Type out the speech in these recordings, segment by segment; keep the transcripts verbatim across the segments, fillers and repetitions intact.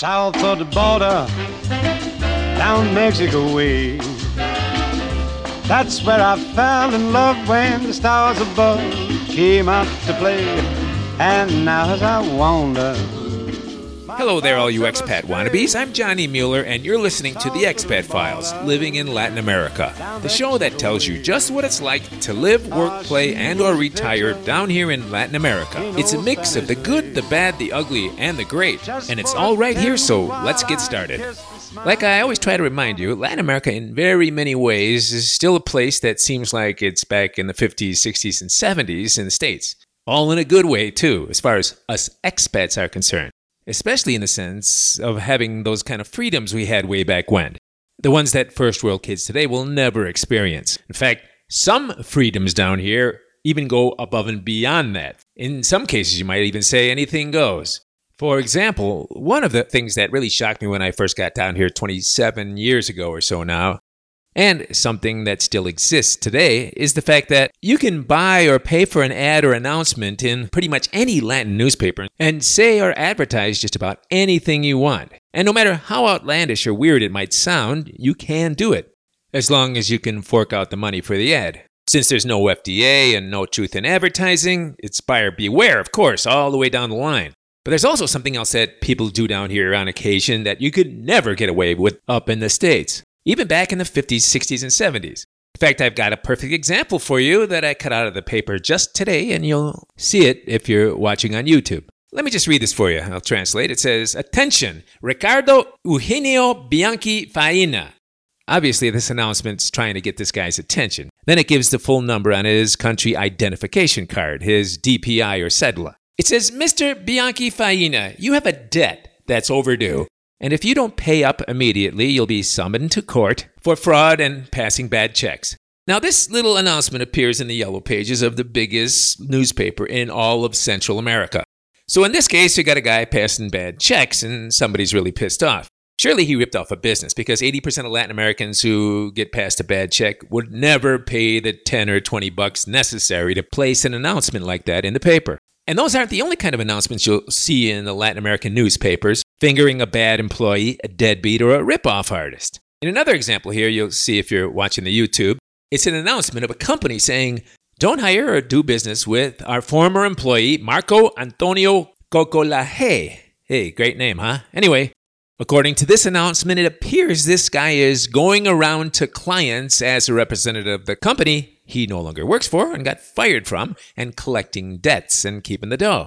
south of the border, down Mexico way. That's where I fell in love when the stars above came out to play. And now as I wander... Hello there, all you expat wannabes. I'm Johnny Mueller, and you're listening to The Expat Files, Living in Latin America, the show that tells you just what it's like to live, work, play, and or retire down here in Latin America. It's a mix of the good, the bad, the ugly, and the great, and it's all right here, so let's get started. Like I always try to remind you, Latin America in very many ways is still a place that seems like it's back in the fifties, sixties, and seventies in the States. All in a good way, too, as far as us expats are concerned. Especially in the sense of having those kind of freedoms we had way back when. The ones that first world kids today will never experience. In fact, some freedoms down here even go above and beyond that. In some cases, you might even say anything goes. For example, one of the things that really shocked me when I first got down here twenty-seven years ago or so now, and something that still exists today, is the fact that you can buy or pay for an ad or announcement in pretty much any Latin newspaper and say or advertise just about anything you want. And no matter how outlandish or weird it might sound, you can do it, as long as you can fork out the money for the ad. Since there's no F D A and no truth in advertising, it's buyer beware, of course, all the way down the line. But there's also something else that people do down here on occasion that you could never get away with up in the States. Even back in the fifties, sixties, and seventies. In fact, I've got a perfect example for you that I cut out of the paper just today, and you'll see it if you're watching on YouTube. Let me just read this for you. I'll translate. It says, "Attention, Ricardo Eugenio Bianchi Faina." Obviously, this announcement's trying to get this guy's attention. Then it gives the full number on his country identification card, his D P I or cedula. It says, "Mister Bianchi Faina, you have a debt that's overdue. And if you don't pay up immediately, you'll be summoned to court for fraud and passing bad checks." Now, this little announcement appears in the yellow pages of the biggest newspaper in all of Central America. So in this case, you got a guy passing bad checks and somebody's really pissed off. Surely he ripped off a business because eighty percent of Latin Americans who get past a bad check would never pay the ten or twenty bucks necessary to place an announcement like that in the paper. And those aren't the only kind of announcements you'll see in the Latin American newspapers, fingering a bad employee, a deadbeat, or a rip-off artist. In another example here, you'll see if you're watching the YouTube, it's an announcement of a company saying, "Don't hire or do business with our former employee, Marco Antonio Cocolaje." Hey, great name, huh? Anyway, according to this announcement, it appears this guy is going around to clients as a representative of the company he no longer works for and got fired from, and collecting debts and keeping the dough.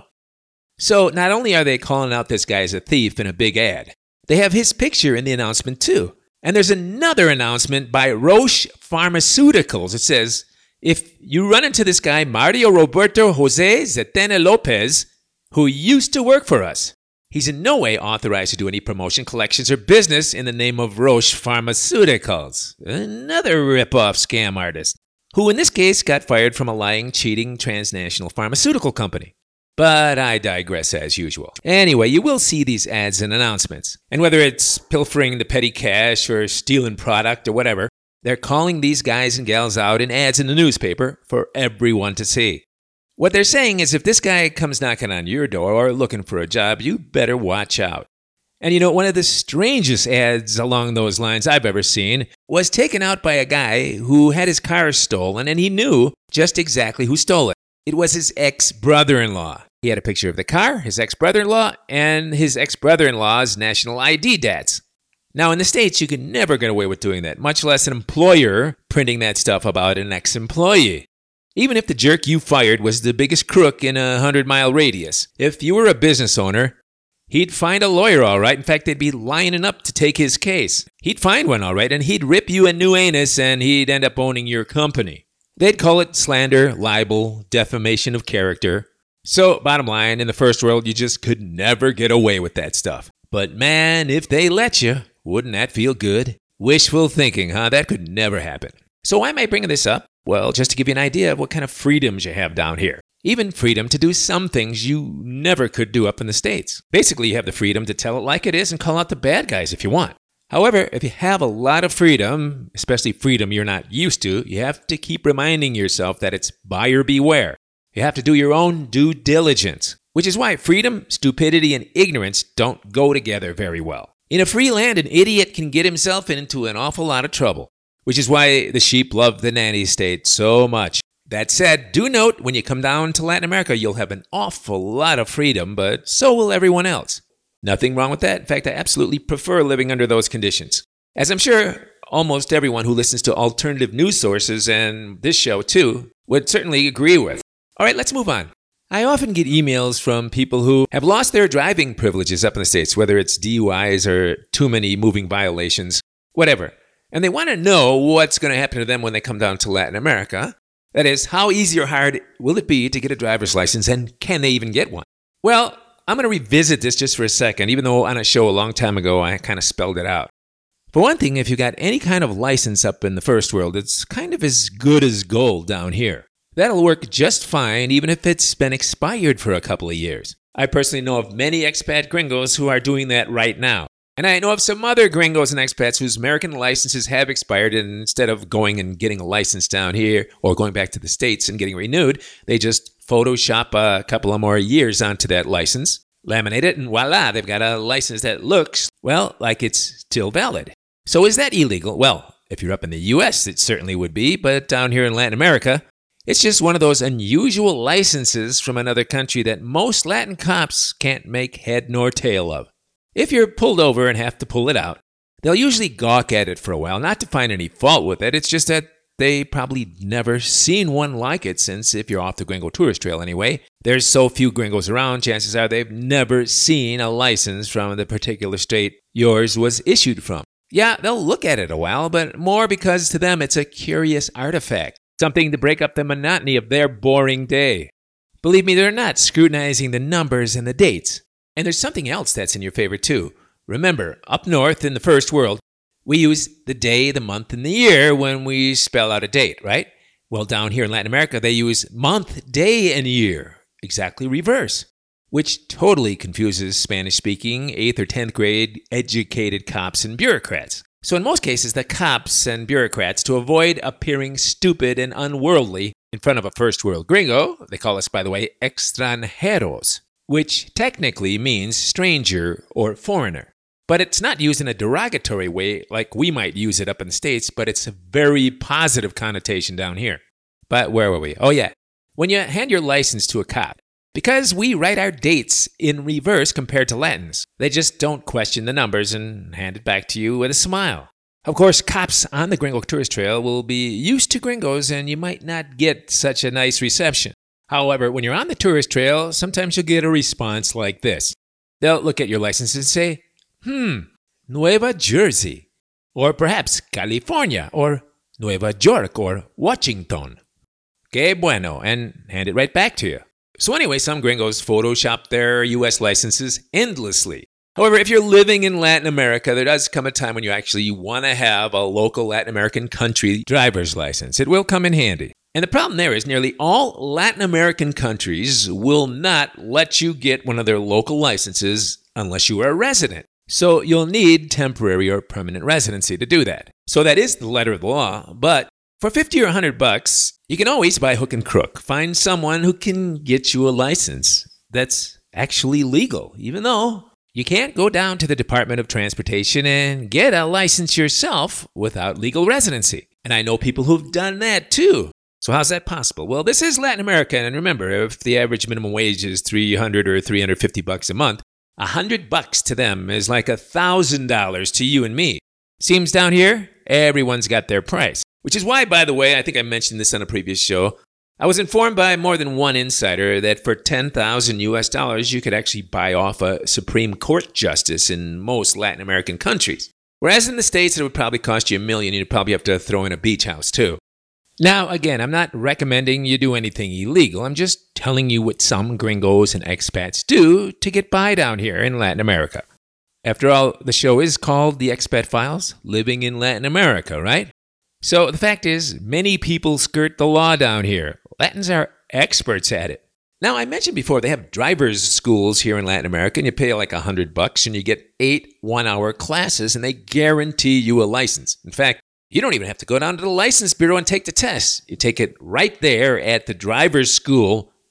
So not only are they calling out this guy as a thief in a big ad, they have his picture in the announcement too. And there's another announcement by Roche Pharmaceuticals. It says, "If you run into this guy, Mario Roberto Jose Zetena Lopez, who used to work for us, he's in no way authorized to do any promotion, collections, or business in the name of Roche Pharmaceuticals." Another rip-off scam artist, who in this case got fired from a lying, cheating transnational pharmaceutical company. But I digress as usual. Anyway, you will see these ads and announcements. And whether it's pilfering the petty cash or stealing product or whatever, they're calling these guys and gals out in ads in the newspaper for everyone to see. What they're saying is if this guy comes knocking on your door or looking for a job, you better watch out. And you know, one of the strangest ads along those lines I've ever seen was taken out by a guy who had his car stolen, and he knew just exactly who stole it. It was his ex-brother-in-law. He had a picture of the car, his ex-brother-in-law, and his ex-brother-in-law's national I D dads. Now, in the States, you can never get away with doing that, much less an employer printing that stuff about an ex-employee. Even if the jerk you fired was the biggest crook in a hundred-mile radius, if you were a business owner, he'd find a lawyer all right. In fact, they'd be lining up to take his case. He'd find one all right, and he'd rip you a new anus, and he'd end up owning your company. They'd call it slander, libel, defamation of character. So, bottom line, in the first world, you just could never get away with that stuff. But man, if they let you, wouldn't that feel good? Wishful thinking, huh? That could never happen. So why am I bringing this up? Well, just to give you an idea of what kind of freedoms you have down here. Even freedom to do some things you never could do up in the States. Basically, you have the freedom to tell it like it is and call out the bad guys if you want. However, if you have a lot of freedom, especially freedom you're not used to, you have to keep reminding yourself that it's buyer beware. You have to do your own due diligence. which is why freedom, stupidity, and ignorance don't go together very well. In a free land, an idiot can get himself into an awful lot of trouble, which is why the sheep love the nanny state so much. That said, do note when you come down to Latin America, you'll have an awful lot of freedom, but so will everyone else. Nothing wrong with that. In fact, I absolutely prefer living under those conditions. As I'm sure almost everyone who listens to alternative news sources and this show too would certainly agree with. All right, let's move on. I often get emails from people who have lost their driving privileges up in the States, whether it's D U Is or too many moving violations, whatever. And they want to know what's going to happen to them when they come down to Latin America. That is, how easy or hard will it be to get a driver's license, and can they even get one? Well, I'm going to revisit this just for a second, even though on a show a long time ago I kind of spelled it out. For one thing, if you got any kind of license up in the first world, it's kind of as good as gold down here. That'll work just fine, even if it's been expired for a couple of years. I personally know of many expat gringos who are doing that right now. And I know of some other gringos and expats whose American licenses have expired, and instead of going and getting a license down here or going back to the States and getting renewed, they just Photoshop a couple of more years onto that license, laminate it, and voila, they've got a license that looks, well, like it's still valid. So is that illegal? Well, if you're up in the U S, it certainly would be, but down here in Latin America, it's just one of those unusual licenses from another country that most Latin cops can't make head nor tail of. If you're pulled over and have to pull it out, they'll usually gawk at it for a while, not to find any fault with it. It's just that they probably never seen one like it, since if you're off the Gringo Tourist Trail anyway, there's so few gringos around, chances are they've never seen a license from the particular state yours was issued from. Yeah, they'll look at it a while, but more because to them it's a curious artifact, something to break up the monotony of their boring day. Believe me, they're not scrutinizing the numbers and the dates. And there's something else that's in your favor too. Remember, up north in the first world, we use the day, the month, and the year when we spell out a date, right? Well, down here in Latin America, they use month, day, and year, exactly reverse, which totally confuses Spanish-speaking eighth or tenth grade educated cops and bureaucrats. So in most cases, the cops and bureaucrats, to avoid appearing stupid and unworldly in front of a first world gringo, they call us, by the way, extranjeros, which technically means stranger or foreigner. But it's not used in a derogatory way like we might use it up in the States, but it's a very positive connotation down here. But where were we? Oh yeah, when you hand your license to a cop, because we write our dates in reverse compared to Latins, they just don't question the numbers and hand it back to you with a smile. Of course, cops on the Gringo Tourist Trail will be used to gringos, and you might not get such a nice reception. However, when you're on the tourist trail, sometimes you'll get a response like this. They'll look at your license and say, hmm, Nueva Jersey, or perhaps California, or Nueva York, or Washington. Que bueno, and hand it right back to you. So anyway, some gringos Photoshop their U S licenses endlessly. However, if you're living in Latin America, there does come a time when you actually want to have a local Latin American country driver's license. It will come in handy. And the problem there is nearly all Latin American countries will not let you get one of their local licenses unless you are a resident. So you'll need temporary or permanent residency to do that. So that is the letter of the law, but for fifty or one hundred bucks, you can always, by hook and crook, find someone who can get you a license that's actually legal, even though you can't go down to the Department of Transportation and get a license yourself without legal residency. And I know people who've done that too. So how's that possible? Well, this is Latin America, and remember, if the average minimum wage is three hundred or three hundred fifty bucks a month, one hundred bucks to them is like one thousand dollars to you and me. Seems down here, everyone's got their price. Which is why, by the way, I think I mentioned this on a previous show, I was informed by more than one insider that for ten thousand U S dollars, you could actually buy off a Supreme Court justice in most Latin American countries. Whereas in the States, it would probably cost you a million, and you'd probably have to throw in a beach house too. Now, again, I'm not recommending you do anything illegal. I'm just telling you what some gringos and expats do to get by down here in Latin America. After all, the show is called The Expat Files, Living in Latin America, right? So the fact is, many people skirt the law down here. Latins are experts at it. Now, I mentioned before, they have driver's schools here in Latin America, and you pay like a hundred bucks, and you get eight one-hour classes, and they guarantee you a license. In fact, you don't even have to go down to the license bureau and take the test. You take it right there at the driver's school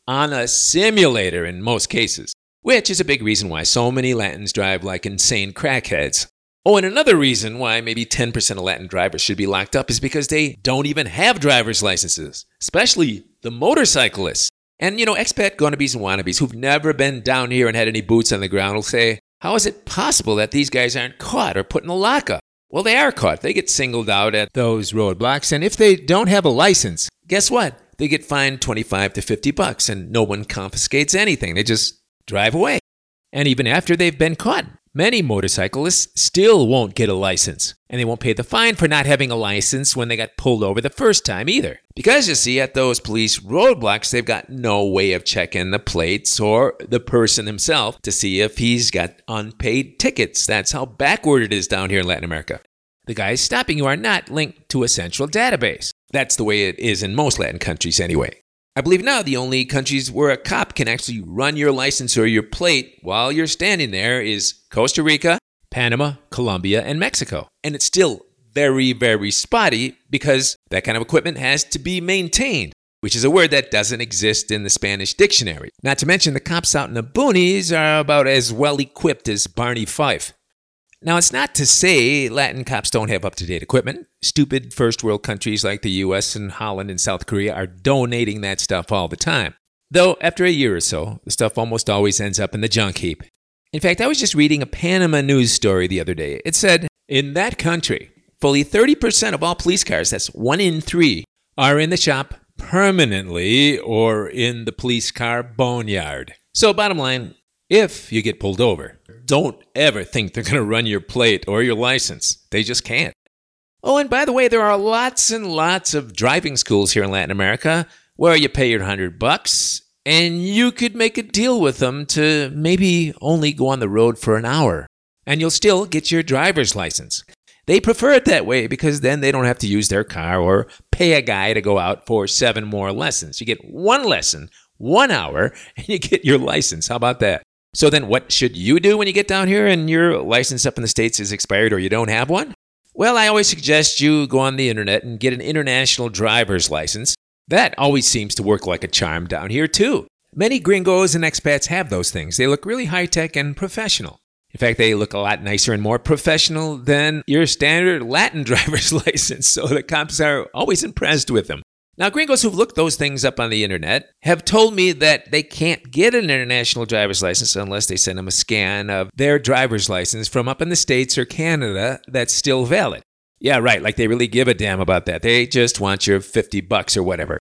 on a simulator in most cases, which is a big reason why so many Latins drive like insane crackheads. Oh, and another reason why maybe ten percent of Latin drivers should be locked up is because they don't even have driver's licenses, especially the motorcyclists. And, you know, expat gonnabes and wannabes who've never been down here and had any boots on the ground will say, how is it possible that these guys aren't caught or put in a lockup? Well, they are caught. They get singled out at those roadblocks, and if they don't have a license, guess what? They get fined twenty-five to fifty bucks, and no one confiscates anything. They just drive away. And even after they've been caught, many motorcyclists still won't get a license, and they won't pay the fine for not having a license when they got pulled over the first time either. Because, you see, at those police roadblocks, they've got no way of checking the plates or the person himself to see if he's got unpaid tickets. That's how backward it is down here in Latin America. The guys stopping you are not linked to a central database. That's the way it is in most Latin countries anyway. I believe now the only countries where a cop can actually run your license or your plate while you're standing there is Costa Rica, Panama, Colombia, and Mexico. And it's still very, very spotty because that kind of equipment has to be maintained, which is a word that doesn't exist in the Spanish dictionary. Not to mention the cops out in the boonies are about as well equipped as Barney Fife. Now, it's not to say Latin cops don't have up-to-date equipment. Stupid first-world countries like the U S and Holland and South Korea are donating that stuff all the time. Though, after a year or so, the stuff almost always ends up in the junk heap. In fact, I was just reading a Panama news story the other day. It said, in that country, fully thirty percent of all police cars, that's one in three, are in the shop permanently or in the police car boneyard. So, bottom line, if you get pulled over, don't ever think they're going to run your plate or your license. They just can't. Oh, and by the way, there are lots and lots of driving schools here in Latin America where you pay your hundred bucks and you could make a deal with them to maybe only go on the road for an hour and you'll still get your driver's license. They prefer it that way because then they don't have to use their car or pay a guy to go out for seven more lessons. You get one lesson, one hour, and you get your license. How about that? So then what should you do when you get down here and your license up in the States is expired or you don't have one? Well, I always suggest you go on the internet and get an international driver's license. That always seems to work like a charm down here, too. Many gringos and expats have those things. They look really high-tech and professional. In fact, they look a lot nicer and more professional than your standard Latin driver's license, so the cops are always impressed with them. Now, gringos who've looked those things up on the internet have told me that they can't get an international driver's license unless they send them a scan of their driver's license from up in the States or Canada that's still valid. Yeah, right, like they really give a damn about that. They just want your fifty bucks or whatever.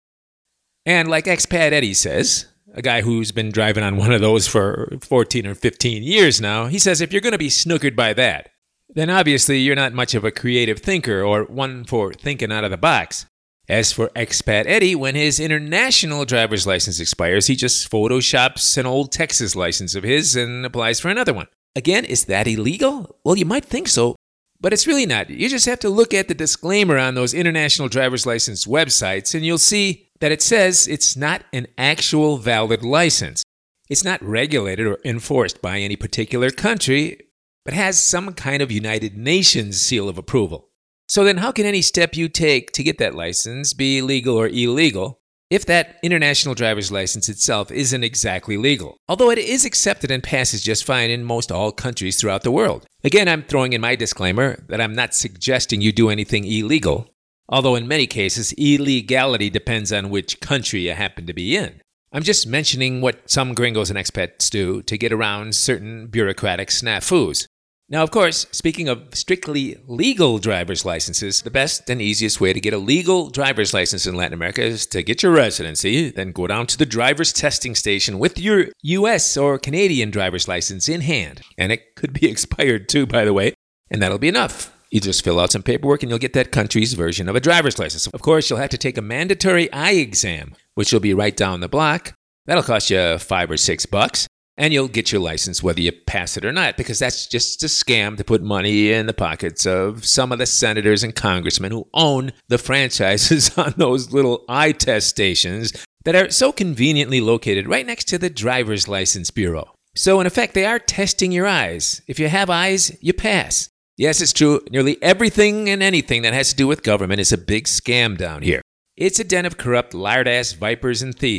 And like expat Eddie says, a guy who's been driving on one of those for fourteen or fifteen years now, he says if you're going to be snookered by that, then obviously you're not much of a creative thinker or one for thinking out of the box. As for expat Eddie, when his international driver's license expires, he just photoshops an old Texas license of his and applies for another one. Again, is that illegal? Well, you might think so, but it's really not. You just have to look at the disclaimer on those international driver's license websites, and you'll see that it says it's not an actual valid license. It's not regulated or enforced by any particular country, but has some kind of United Nations seal of approval. So then how can any step you take to get that license be legal or illegal if that international driver's license itself isn't exactly legal? Although it is accepted and passes just fine in most all countries throughout the world. Again, I'm throwing in my disclaimer that I'm not suggesting you do anything illegal, although in many cases, illegality depends on which country you happen to be in. I'm just mentioning what some gringos and expats do to get around certain bureaucratic snafus. Now, of course, speaking of strictly legal driver's licenses, the best and easiest way to get a legal driver's license in Latin America is to get your residency, then go down to the driver's testing station with your U S or Canadian driver's license in hand. And it could be expired too, by the way, and that'll be enough. You just fill out some paperwork and you'll get that country's version of a driver's license. Of course, you'll have to take a mandatory eye exam, which will be right down the block. That'll cost you five or six bucks. And you'll get your license whether you pass it or not, because that's just a scam to put money in the pockets of some of the senators and congressmen who own the franchises on those little eye test stations that are so conveniently located right next to the driver's license bureau. So in effect, they are testing your eyes. If you have eyes, you pass. Yes, it's true. Nearly everything and anything that has to do with government is a big scam down here. It's a den of corrupt, lard-ass vipers and thieves.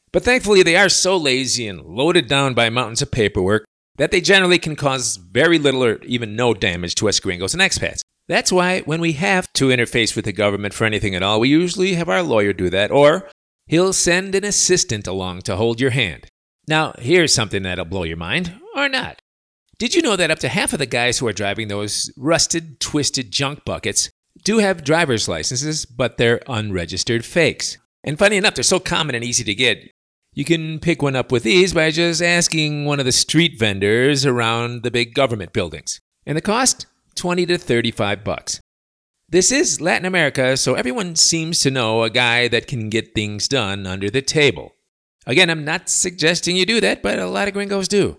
But thankfully, they are so lazy and loaded down by mountains of paperwork that they generally can cause very little or even no damage to us gringos and expats. That's why when we have to interface with the government for anything at all, we usually have our lawyer do that, or he'll send an assistant along to hold your hand. Now, here's something that'll blow your mind, or not. Did you know that up to half of the guys who are driving those rusted, twisted junk buckets do have driver's licenses, but they're unregistered fakes? And funny enough, they're so common and easy to get. You can pick one up with ease by just asking one of the street vendors around the big government buildings. And the cost? twenty to thirty-five bucks. This is Latin America, so everyone seems to know a guy that can get things done under the table. Again, I'm not suggesting you do that, but a lot of gringos do.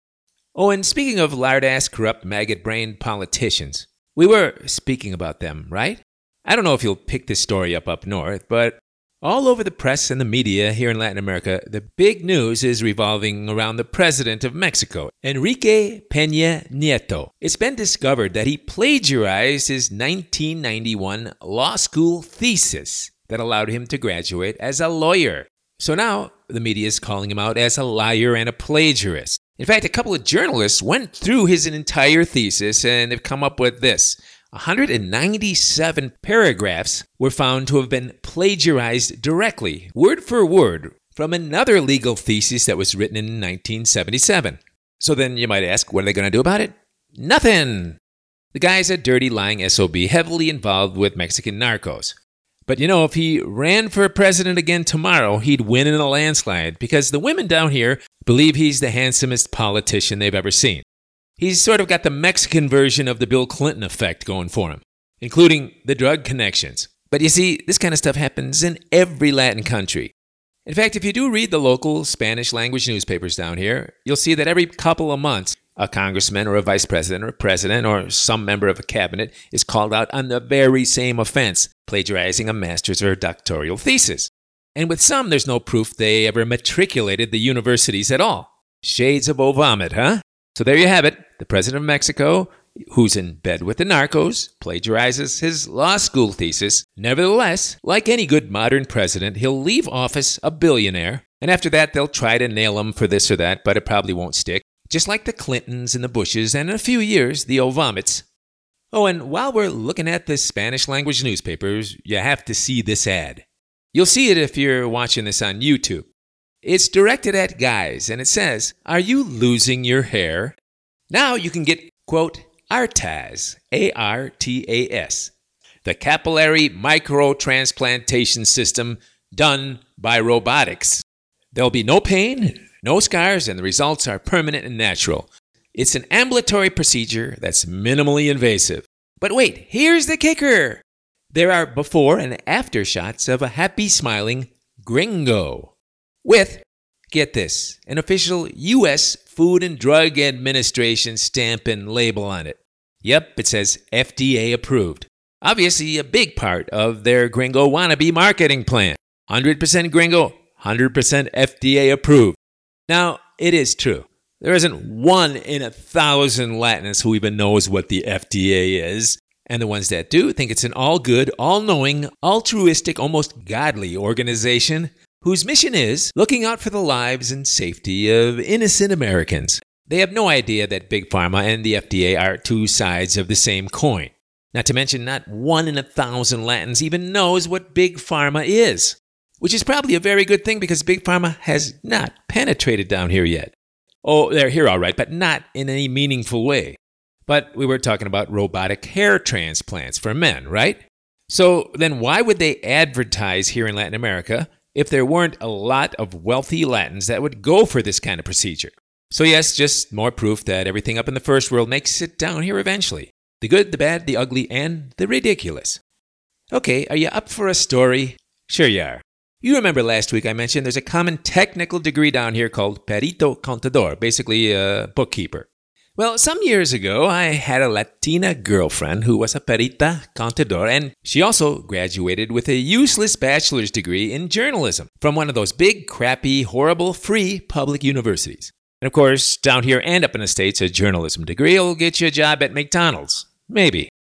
Oh, and speaking of lard-ass, corrupt, maggot-brained politicians, we were speaking about them, right? I don't know if you'll pick this story up up north, but all over the press and the media here in Latin America, the big news is revolving around the president of Mexico, Enrique Peña Nieto. It's been discovered that he plagiarized his nineteen ninety-one law school thesis that allowed him to graduate as a lawyer. So now the media is calling him out as a liar and a plagiarist. In fact, a couple of journalists went through his entire thesis and have come up with this. one hundred ninety-seven paragraphs were found to have been plagiarized directly, word for word, from another legal thesis that was written in nineteen seventy-seven. So then you might ask, what are they going to do about it? Nothing! The guy's a dirty, lying S O B, heavily involved with Mexican narcos. But you know, if he ran for president again tomorrow, he'd win in a landslide, because the women down here believe he's the handsomest politician they've ever seen. He's sort of got the Mexican version of the Bill Clinton effect going for him, including the drug connections. But you see, this kind of stuff happens in every Latin country. In fact, if you do read the local Spanish-language newspapers down here, you'll see that every couple of months, a congressman or a vice president or a president or some member of a cabinet is called out on the very same offense, plagiarizing a master's or doctoral thesis. And with some, there's no proof they ever matriculated the universities at all. Shades of Ovomit, huh? So there you have it. The president of Mexico, who's in bed with the narcos, plagiarizes his law school thesis. Nevertheless, like any good modern president, he'll leave office a billionaire, and after that they'll try to nail him for this or that, but it probably won't stick. Just like the Clintons and the Bushes, and in a few years, the Ovomits. Oh, and while we're looking at the Spanish-language newspapers, you have to see this ad. You'll see it if you're watching this on YouTube. It's directed at guys, and it says, "Are you losing your hair?" Now you can get, quote, ARTAS, A R T A S, the capillary microtransplantation system done by robotics. There'll be no pain, no scars, and the results are permanent and natural. It's an ambulatory procedure that's minimally invasive. But wait, here's the kicker. There are before and after shots of a happy, smiling gringo with, get this, an official U S Food and Drug Administration stamp and label on it. Yep, it says F D A approved. Obviously a big part of their gringo wannabe marketing plan. one hundred percent gringo, one hundred percent F D A approved. Now, it is true. There isn't one in a thousand Latins who even knows what the F D A is. And the ones that do think it's an all-good, all-knowing, altruistic, almost godly organization whose mission is looking out for the lives and safety of innocent Americans. They have no idea that Big Pharma and the F D A are two sides of the same coin. Not to mention, not one in a thousand Latins even knows what Big Pharma is. Which is probably a very good thing because Big Pharma has not penetrated down here yet. Oh, they're here all right, but not in any meaningful way. But we were talking about robotic hair transplants for men, right? So then why would they advertise here in Latin America if there weren't a lot of wealthy Latins that would go for this kind of procedure? So yes, just more proof that everything up in the first world makes it down here eventually. The good, the bad, the ugly, and the ridiculous. Okay, are you up for a story? Sure you are. You remember last week I mentioned there's a common technical degree down here called Perito Contador, basically a bookkeeper. Well, some years ago, I had a Latina girlfriend who was a Perita Contador, and she also graduated with a useless bachelor's degree in journalism from one of those big, crappy, horrible, free public universities. And of course, down here and up in the States, a journalism degree will get you a job at McDonald's. Maybe.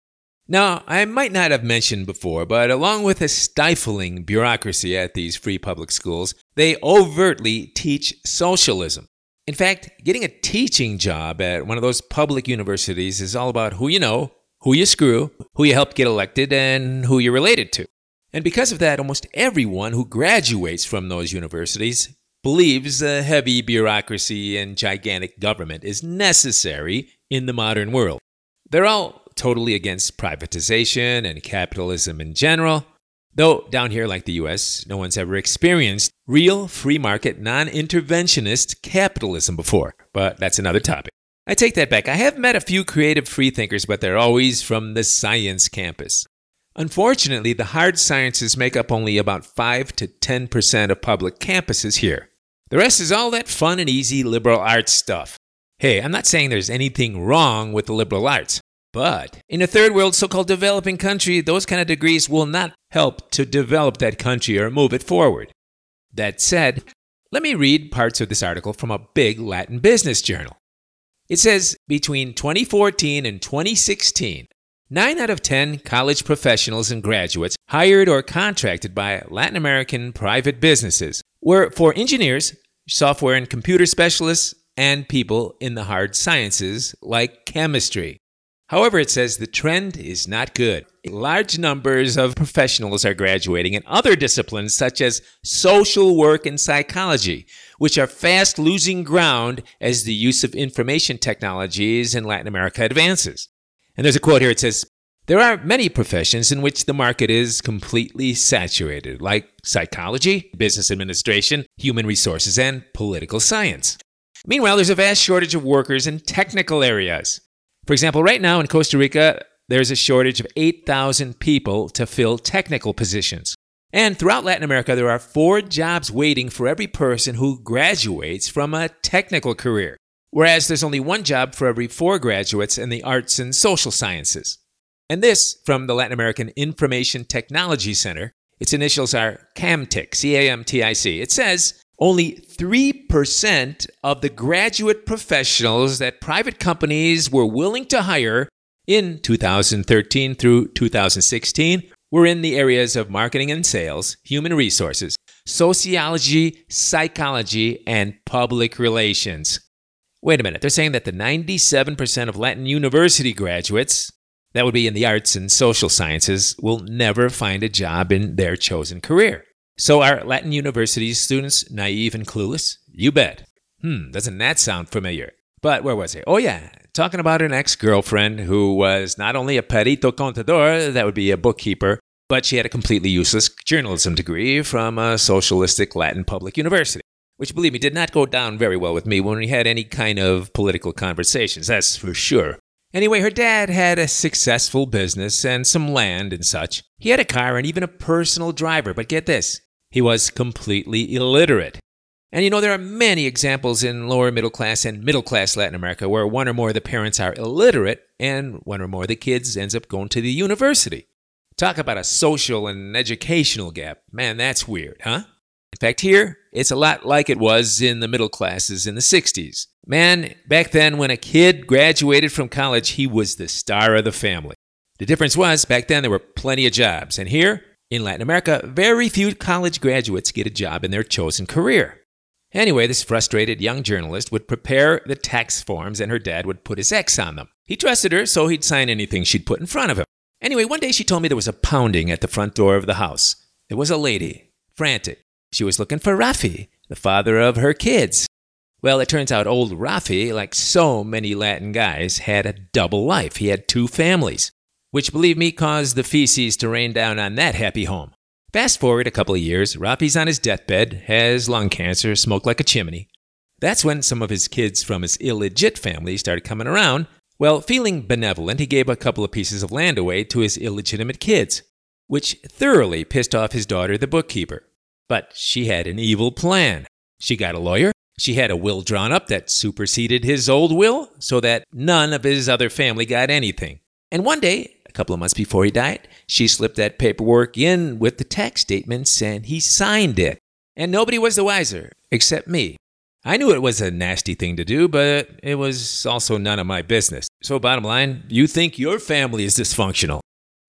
Now, I might not have mentioned before, but along with a stifling bureaucracy at these free public schools, they overtly teach socialism. In fact, getting a teaching job at one of those public universities is all about who you know, who you screw, who you helped get elected, and who you're related to. And because of that, almost everyone who graduates from those universities believes a heavy bureaucracy and gigantic government is necessary in the modern world. They're all totally against privatization and capitalism in general, though down here, like the U S, no one's ever experienced real free market, non-interventionist capitalism before. But that's another topic. I take that back. I have met a few creative freethinkers, but they're always from the science campus. Unfortunately, the hard sciences make up only about five to ten percent of public campuses here. The rest is all that fun and easy liberal arts stuff. Hey, I'm not saying there's anything wrong with the liberal arts, but in a third world so-called developing country, those kind of degrees will not help to develop that country or move it forward. That said, let me read parts of this article from a big Latin business journal. It says, between twenty fourteen and twenty sixteen, nine out of ten college professionals and graduates hired or contracted by Latin American private businesses were for engineers, software and computer specialists, and people in the hard sciences like chemistry. However, it says the trend is not good. Large numbers of professionals are graduating in other disciplines such as social work and psychology, which are fast losing ground as the use of information technologies in Latin America advances. And there's a quote here. It says, there are many professions in which the market is completely saturated, like psychology, business administration, human resources, and political science. Meanwhile, there's a vast shortage of workers in technical areas. For example, right now in Costa Rica, there's a shortage of eight thousand people to fill technical positions. And throughout Latin America, there are four jobs waiting for every person who graduates from a technical career, whereas there's only one job for every four graduates in the arts and social sciences. And this from the Latin American Information Technology Center. Its initials are CAMTIC, C A M T I C. It says only three percent of the graduate professionals that private companies were willing to hire in two thousand thirteen through two thousand sixteen were in the areas of marketing and sales, human resources, sociology, psychology, and public relations. Wait a minute, they're saying that the ninety-seven percent of Latin university graduates, that would be in the arts and social sciences, will never find a job in their chosen career. So are Latin university students naive and clueless? You bet. Hmm, doesn't that sound familiar? But where was I? Oh yeah, talking about an ex-girlfriend who was not only a perito contador, that would be a bookkeeper, but she had a completely useless journalism degree from a socialistic Latin public university, which, believe me, did not go down very well with me when we had any kind of political conversations, that's for sure. Anyway, her dad had a successful business and some land and such. He had a car and even a personal driver, but get this, he was completely illiterate. And you know, there are many examples in lower middle class and middle class Latin America where one or more of the parents are illiterate and one or more of the kids ends up going to the university. Talk about a social and educational gap. Man, that's weird, huh? In fact, here, it's a lot like it was in the middle classes in the sixties. Man, back then when a kid graduated from college, he was the star of the family. The difference was, back then there were plenty of jobs. And here, in Latin America, very few college graduates get a job in their chosen career. Anyway, this frustrated young journalist would prepare the tax forms and her dad would put his X on them. He trusted her, so he'd sign anything she'd put in front of him. Anyway, one day she told me there was a pounding at the front door of the house. There was a lady, frantic. She was looking for Rafi, the father of her kids. Well, it turns out old Rafi, like so many Latin guys, had a double life. He had two families, which, believe me, caused the feces to rain down on that happy home. Fast forward a couple of years, Rafi's on his deathbed, has lung cancer, smoked like a chimney. That's when some of his kids from his illegit family started coming around. Well, feeling benevolent, he gave a couple of pieces of land away to his illegitimate kids, which thoroughly pissed off his daughter, the bookkeeper. But she had an evil plan. She got a lawyer. She had a will drawn up that superseded his old will so that none of his other family got anything. And one day, a couple of months before he died, she slipped that paperwork in with the tax statements and he signed it. And nobody was the wiser, except me. I knew it was a nasty thing to do, but it was also none of my business. So bottom line, you think your family is dysfunctional.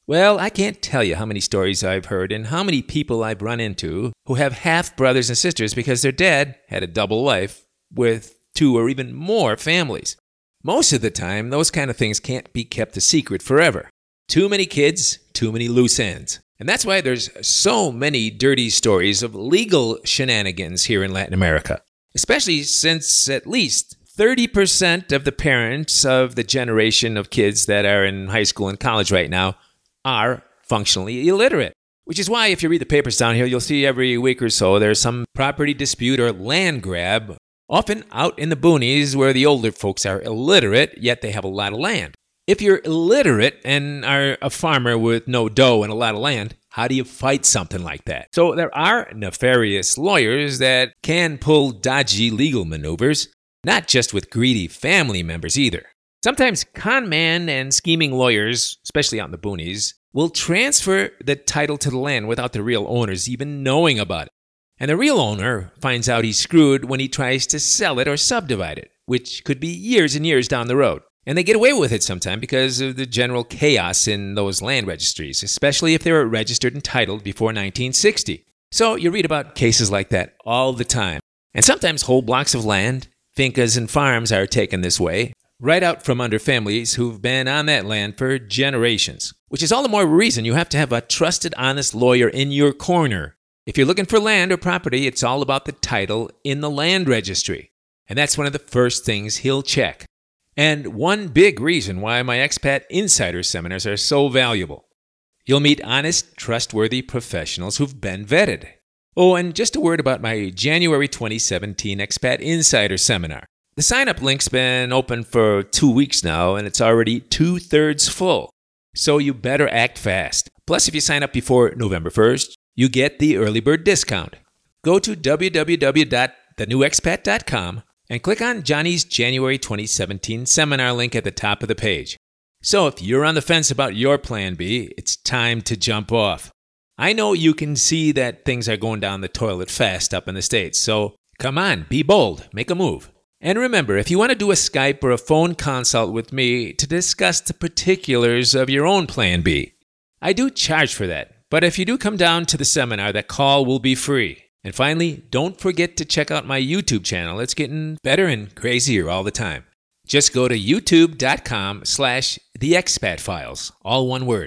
Well, I can't tell you how many stories I've heard and how many people I've run into who have half brothers and sisters because their dad had a double life with two or even more families. Most of the time, those kind of things can't be kept a secret forever. Too many kids, too many loose ends. And that's why there's so many dirty stories of legal shenanigans here in Latin America, especially since at least thirty percent of the parents of the generation of kids that are in high school and college right now are functionally illiterate. Which is why if you read the papers down here, you'll see every week or so there's some property dispute or land grab, often out in the boonies where the older folks are illiterate, yet they have a lot of land. If you're illiterate and are a farmer with no dough and a lot of land, how do you fight something like that? So there are nefarious lawyers that can pull dodgy legal maneuvers, not just with greedy family members either. Sometimes con man and scheming lawyers, especially out in the boonies, will transfer the title to the land without the real owners even knowing about it. And the real owner finds out he's screwed when he tries to sell it or subdivide it, which could be years and years down the road. And they get away with it sometimes because of the general chaos in those land registries, especially if they were registered and titled before nineteen sixty. So you read about cases like that all the time. And sometimes whole blocks of land, fincas and farms are taken this way, right out from under families who've been on that land for generations. Which is all the more reason you have to have a trusted, honest lawyer in your corner. If you're looking for land or property, it's all about the title in the land registry. And that's one of the first things he'll check. And one big reason why my Expat Insider seminars are so valuable. You'll meet honest, trustworthy professionals who've been vetted. Oh, and just a word about my January twenty seventeen Expat Insider seminar. The sign-up link's been open for two weeks now, and it's already two-thirds full. So you better act fast. Plus, if you sign up before November first, you get the early bird discount. Go to w w w dot the new expat dot com and click on Johnny's January twenty seventeen seminar link at the top of the page. So if you're on the fence about your plan B, it's time to jump off. I know you can see that things are going down the toilet fast up in the States, so come on, be bold, make a move. And remember, if you want to do a Skype or a phone consult with me to discuss the particulars of your own plan B, I do charge for that. But if you do come down to the seminar, that call will be free. And finally, don't forget to check out my YouTube channel. It's getting better and crazier all the time. Just go to youtube.com slash the expat files, all one word.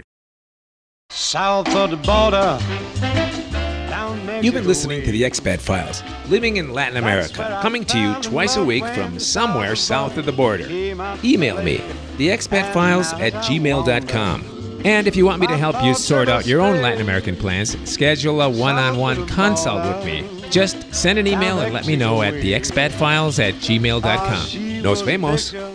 South of the border. You've been listening to the Expat Files, living in Latin America, coming to you twice a week from somewhere south of the border. Email me, the expat files at gmail dot com. And if you want me to help you sort out your own Latin American plans, schedule a one-on-one consult with me. Just send an email and let me know at the expat files at gmail dot com. Nos vemos.